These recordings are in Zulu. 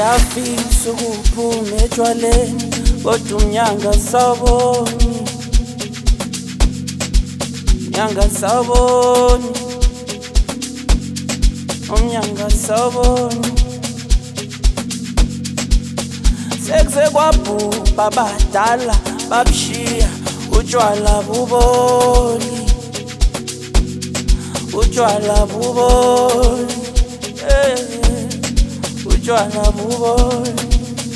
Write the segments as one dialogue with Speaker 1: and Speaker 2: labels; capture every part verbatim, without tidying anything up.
Speaker 1: Siyafisa ukuphuma etshwaleni kodwa umnyanga sawuboni, umnyanga sawuboni, umnyanga sawuboni. Sekuze kwabhubha abadala babushiya utshwala buboli, utshwala buboli, eh, utshwala buboli.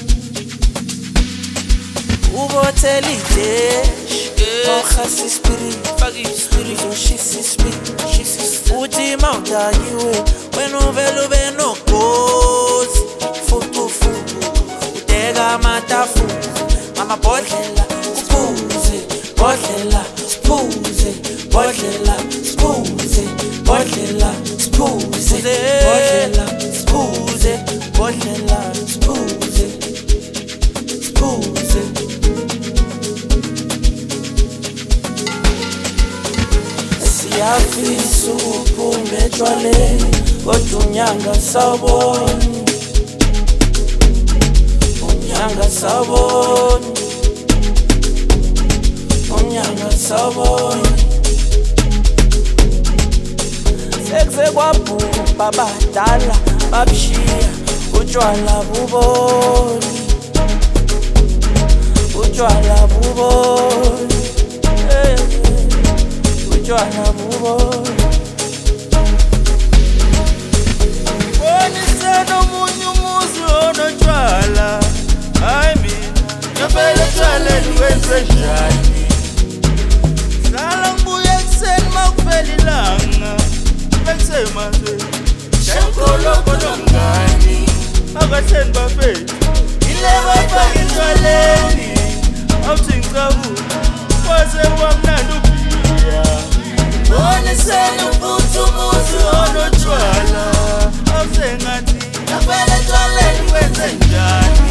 Speaker 1: Ubothela ideshi okhasa ispirit, faka ispirit uzoshisa ispirit, uthi mawudakiwe wena uvele ube nogozi, fuku fuku udeka amatafula amabhodlela uphuze, bodlela siphuze, bodlela siphuze, bodlela siphuze, bodlela siphuze, bodlela siphuze, siphuze. Siyafisa ukuphuma etshwaleni kodwa umnyanga sawuboni, umnyanga sawuboni, umnyanga sawuboni. Sekuze kwabhubha abadala babushiya utshwala buboli, utshwala buboli, eh, utshwala buboli.
Speaker 2: Bonisana omunye umuzi onotshwala, hayi mina ngempela etshwaleni wenze njani? Hlala ngibuye ekuseni makuvela ilanga, bekusemazweni shemkoloko nomngani akahleni bafethu ile bayifake etshwaleni, awuthi ngicabula kwaze kwamnandi ubhiya. Bonisana futhi umuzi onotshwala, awusengathi ngempela etshwaleni wenze njani?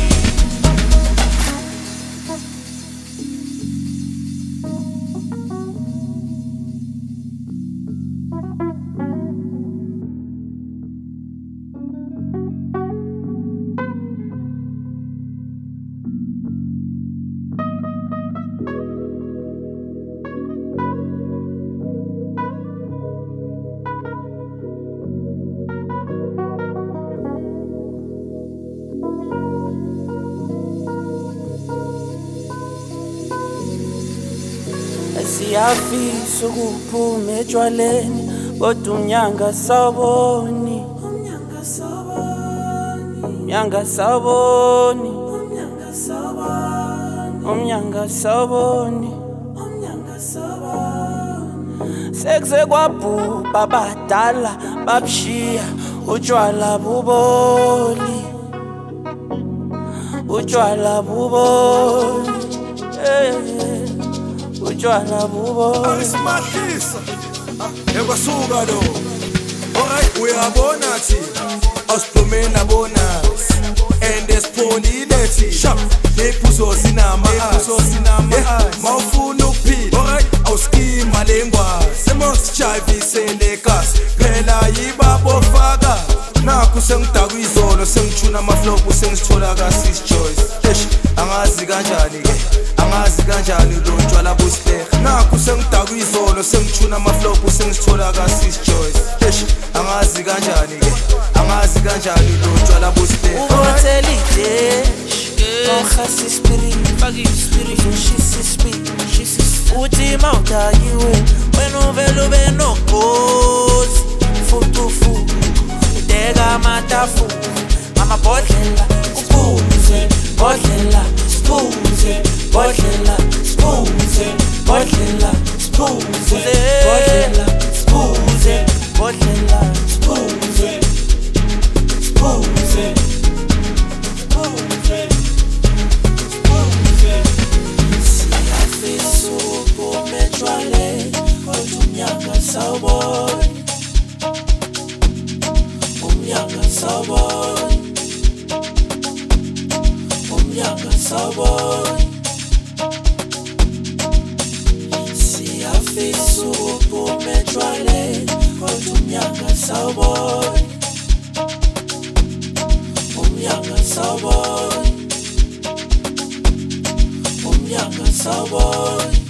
Speaker 1: Siyafisa ukuphuma etshwaleni kodwa umnyanga sawuboni, umnyanga sawuboni, umnyanga sawuboni, umnyanga sawuboni, umnyanga sawuboni, umnyanga sawuboni. Sekuze kwabhubha abadala babushiya utshwala buboli, utshwala buboli, eh, utshwala buboli.
Speaker 3: Ayisimahlisa ekwasuka lo. Alright, uyabona thina awusiphumena bonus and esipholile thi sharp lephuzo sinama ephuzo sinama mawufuna ukuphila. Alright, awuskima lengwazi semosijayisele kasi phela yibabo faka nakho sengidakwa izolo sengithuna amaflow sengisithola kaSis Joyce. Eish angazi kanjani ke angazi kanjani lo ntshwala busileha nakho sengidakwa izolo sengithuna amaflow sengisithola kaSis Joyce. Eish angazi kanjani ke angazi kanjani lo ntshwala busileha.
Speaker 1: Ubothela ideshi okhasa ispirit, faka ispirit uzoshisa ispirit, uthi mawudakiwe wena uvele ube nogozi, fuku fuku udeka amatafula amabhodlela uphuze, bodlela siphuze, bodlela siphuze, bodlela siphuze, bodlela siphuze, bodlela siphuze, siphuze, siphuze, siphuze. Siyafisa ukuphuma etshwaleni kodwa umnyanga sawuboni, umnyanga sawuboni, umnyanga sawuboni. Siyafisa umnyaka sawubona